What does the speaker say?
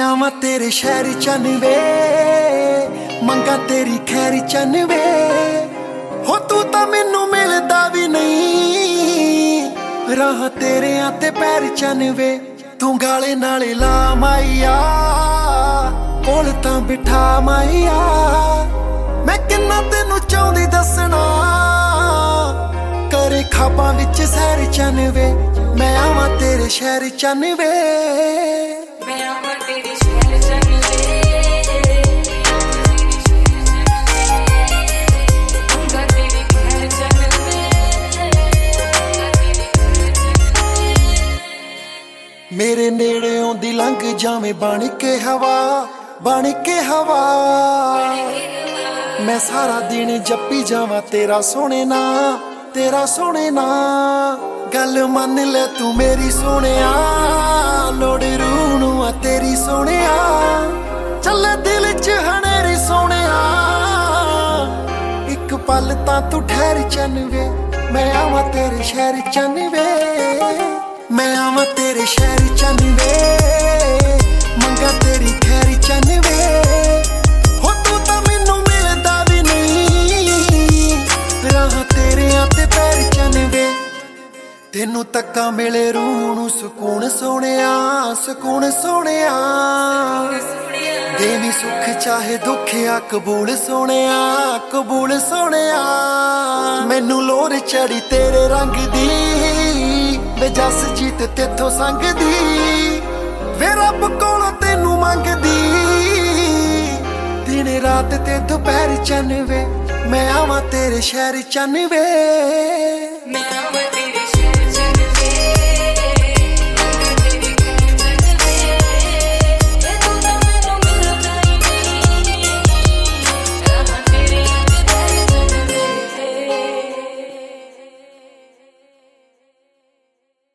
ਆਵਾਂ ਤੇਰੇ ਸ਼ਹਿਰ ਚੰਨ ਵੇ, ਮੰਗਾ ਤੇਰੀ ਖੈਰ ਚੰਨ ਵੇ। ਹੋ ਤੂੰ ਤਾਂ ਮੈਨੂੰ ਮਿਲਦਾ ਵੀ ਨਹੀਂ, ਰਾਹ ਤੇਰਿਆਂ ਤੇ ਪੈਰ ਚੰਨ ਵੇ। ਤੂੰ ਗਾਲੇ ਨਾਲੇ ਲਾ ਮਾਈਆ, ਕੋਲ ਤਾਂ ਬਿਠਾ ਮਾਈਆ। ਮੈਂ ਕਿੰਨਾ ਤੈਨੂੰ ਚਾਹੁੰਦੀ ਦੱਸਣਾ, ਕਰੇ ਖਾਬਾਂ ਵਿੱਚ ਸੈਰ ਚੰਨ ਵੇ। ਮੈਂ ਆਵਾਂ ਤੇਰੇ ਸ਼ਹਿਰ ਚੰਨ ਵੇ, ਮੈਂ ਆਵਾਂ ਤੇਰੇ ਸ਼ਹਿਰ ਚੰਨ ਵੇ। ਮੰਗਾ ਤੇਰੀ ਖੈਰ ਚੰਨ ਵੇ। ਮੇਰੇ ਨੇੜੇ ਆਉਂਦੀ ਲੰਘ ਜਾਵੇਂ ਬਣ ਕੇ ਹਵਾ, ਬਣ ਕੇ ਹਵਾ। ਮੈਂ ਸਾਰਾ ਦਿਨ ਜੱਪੀ ਜਾਵਾਂ ਤੇਰਾ ਸੋਹਣੇ ਨਾਂ, ਤੇਰਾ ਸੋਹਣੇ ਨਾਂ। ਗੱਲ ਮੰਨ ਲੈ ਤੂੰ ਮੇਰੀ ਸੋਹਣਿਆ, ਲੋੜ ਰੂਹ ਨੂੰ ਆ ਤੇਰੀ ਸੋਹਣਿਆ। ਚੱਲੇ ਦਿਲ 'ਚ ਹਨੇਰੀ ਸੋਹਣਿਆ, ਇੱਕ ਪਲ ਤਾਂ ਤੂੰ ਠਹਿਰ ਚੰਨ ਵੇ। ਮੈਂ ਆਵਾਂ ਤੇਰੇ ਸ਼ਹਿਰ ਚੰਨ ਵੇ, ਮੈਂ ਆਵਾਂ ਤੇਰੇ ਸ਼ਹਿਰ ਚੰਨ ਵੇ। ਮੰਗਾ ਤੇਰੀ ਖੈਰ ਚੰਨ ਵੇ। ਹੋ ਤੂੰ ਤਾਂ ਮੈਨੂੰ ਮਿਲਦਾ ਵੀ ਨਹੀਂ, ਰਾਹ ਤੇਰਿਆਂ ਤੇ ਪੈਰ ਚੰਨ ਵੇ। ਤੈਨੂੰ ਤੱਕਾਂ ਮਿਲੇ ਰੂਹ ਨੂੰ ਸਕੂਨ ਸੋਹਣਿਆ, ਸਕੂਨ ਸੋਹਣਿਆ। ਦੇਵੀ ਸੁੱਖ ਚਾਹੇ ਦੁੱਖ ਆ ਕਬੂਲ ਸੋਹਣਿਆ, ਕਬੂਲ ਸੋਹਣਿਆ। ਮੈਨੂੰ ਲੋਰ ਚੜੀ ਤੇਰੇ ਰੰਗ ਦੀ, ਵੇ ਜਸ ਜੀਤ ਤੇਥੋਂ ਸੰਗਦੀ। ਵੇ ਰੱਬ ਕੋਲੋਂ ਤੈਨੂੰ ਮੰਗਦੀ, ਦਿਨ ਰਾਤ ਤੇ ਦੁਪਹਿਰ ਚੰਨ ਵੇ। ਮੈਂ ਆਵਾਂ ਤੇਰੇ ਸ਼ਹਿਰ ਚੰਨ ਵੇ, ਮੈਂ ਆਵਾਂ